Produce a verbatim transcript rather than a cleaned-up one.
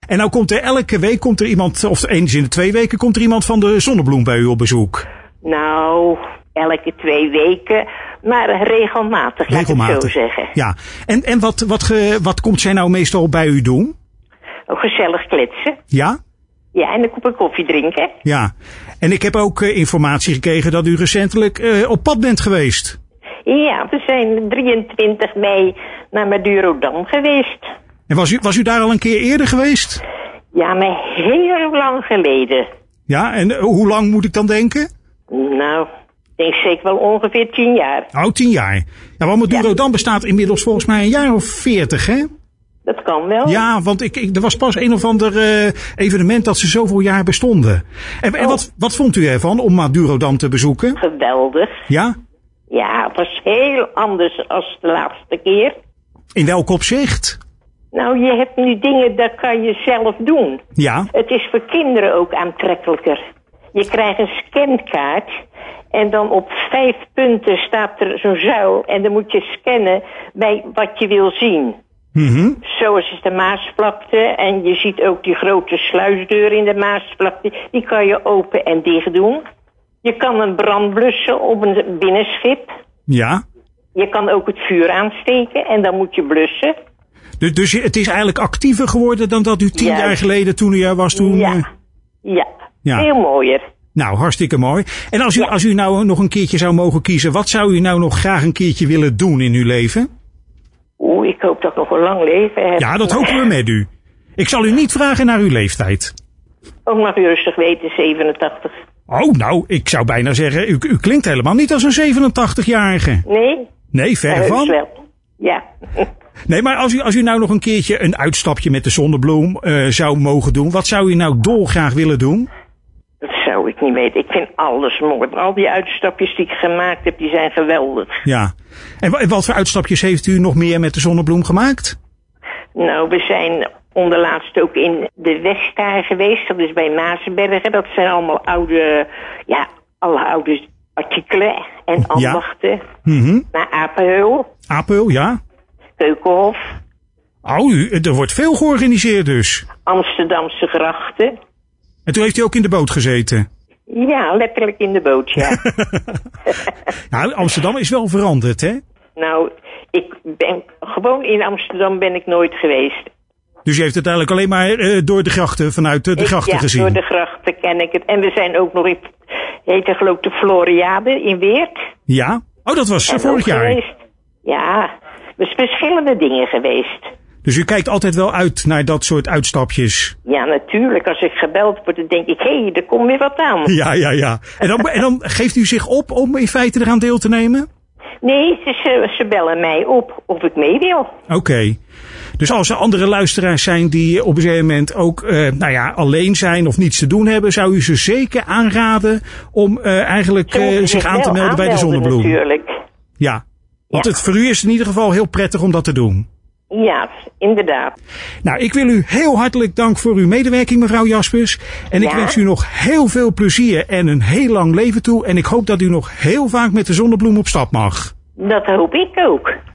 En nou komt er elke week komt er iemand, of eens in de twee weken komt er iemand van de Zonnebloem bij u op bezoek. Nou, elke twee weken, maar regelmatig, regelmatig. laat ik het zo zeggen. Ja, en, en wat, wat, ge, wat komt zij nou meestal bij u doen? Oh, gezellig kletsen. Ja? Ja, en een kopje koffie drinken. Ja, en ik heb ook uh, informatie gekregen dat u recentelijk uh, op pad bent geweest. Ja, we zijn drieëntwintig mei naar Madurodam geweest. En was u, was u daar al een keer eerder geweest? Ja, maar heel lang geleden. Ja, en uh, hoe lang moet ik dan denken? Nou, ik denk zeker wel ongeveer tien jaar. Oh, tien jaar. Ja, want Madurodam ja. bestaat inmiddels volgens mij een jaar of veertig, hè? Dat kan wel. Ja, want ik, ik, er was pas een of ander uh, evenement dat ze zoveel jaar bestonden. En, oh. en wat, wat vond u ervan om Madurodam te bezoeken? Geweldig. Ja? Ja, het was heel anders als de laatste keer. In welk opzicht? Nou, je hebt nu dingen, dat kan je zelf doen. Ja. Het is voor kinderen ook aantrekkelijker. Je krijgt een scankaart en dan op vijf punten staat er zo'n zuil en dan moet je scannen bij wat je wil zien. Mm-hmm. Zoals is de Maasvlakte en je ziet ook die grote sluisdeur in de Maasvlakte. Die kan je open en dicht doen. Je kan een brand blussen op een binnenschip. Ja. Je kan ook het vuur aansteken en dan moet je blussen. Dus, dus het is eigenlijk actiever geworden dan dat u tien Juist. jaar geleden toen u er was toen... Ja. Uh... ja, ja, heel mooier. Nou, hartstikke mooi. En als u, ja. als u nou nog een keertje zou mogen kiezen, wat zou u nou nog graag een keertje willen doen in uw leven? Oeh, ik hoop dat ik nog een lang leven heb. Ja, dat hopen we met u. Ik zal u niet vragen naar uw leeftijd. Ook mag u rustig weten, zevenentachtig. Oh, nou, ik zou bijna zeggen, u, u klinkt helemaal niet als een zevenentachtig-jarige. Nee? Nee, verre van. Wel. Ja. Nee, maar als u, als u nou nog een keertje een uitstapje met de Zonnebloem uh, zou mogen doen, wat zou u nou dolgraag willen doen? Dat zou ik niet weten. Ik vind alles mooi. Al die uitstapjes die ik gemaakt heb, die zijn geweldig. Ja. En wat voor uitstapjes heeft u nog meer met de Zonnebloem gemaakt? Nou, we zijn onderlaatst ook in de Westkaar geweest. Dat is bij Maasbergen. Dat zijn allemaal oude, ja, alle oude artikelen en ambachten. Ja. Mm-hmm. Naar Apenheul. Apenheul, ja. Keukenhof. Oh, u, er wordt veel georganiseerd dus. Amsterdamse grachten. En toen heeft u ook in de boot gezeten? Ja, letterlijk in de boot, ja. Nou, Amsterdam is wel veranderd, hè? Nou, ik ben gewoon in Amsterdam ben ik nooit geweest. Dus je heeft het eigenlijk alleen maar uh, door de grachten, vanuit uh, de ik, grachten ja, gezien? Ja, door de grachten ken ik het. En we zijn ook nog in, heet het geloof ik de Floriade in Weert. Ja? Oh, dat was en vorig jaar? Geweest. Ja, er zijn verschillende dingen geweest. Dus u kijkt altijd wel uit naar dat soort uitstapjes? Ja, natuurlijk. Als ik gebeld word, dan denk ik, hé, hey, er komt weer wat aan. Ja, ja, ja. En dan, en dan geeft u zich op om in feite eraan deel te nemen? Nee, ze, ze bellen mij op of ik mee wil. Oké. Okay. Dus als er andere luisteraars zijn die op een gegeven moment ook uh, nou ja, alleen zijn of niets te doen hebben, zou u ze zeker aanraden om uh, eigenlijk uh, zich aan te melden bij de Zonnebloem? Natuurlijk. Ja, want ja. het voor u is in ieder geval heel prettig om dat te doen. Ja, inderdaad. Nou, ik wil u heel hartelijk dank voor uw medewerking, mevrouw Jaspers. En ik ja? wens u nog heel veel plezier en een heel lang leven toe. En ik hoop dat u nog heel vaak met de Zonnebloem op stap mag. Dat hoop ik ook.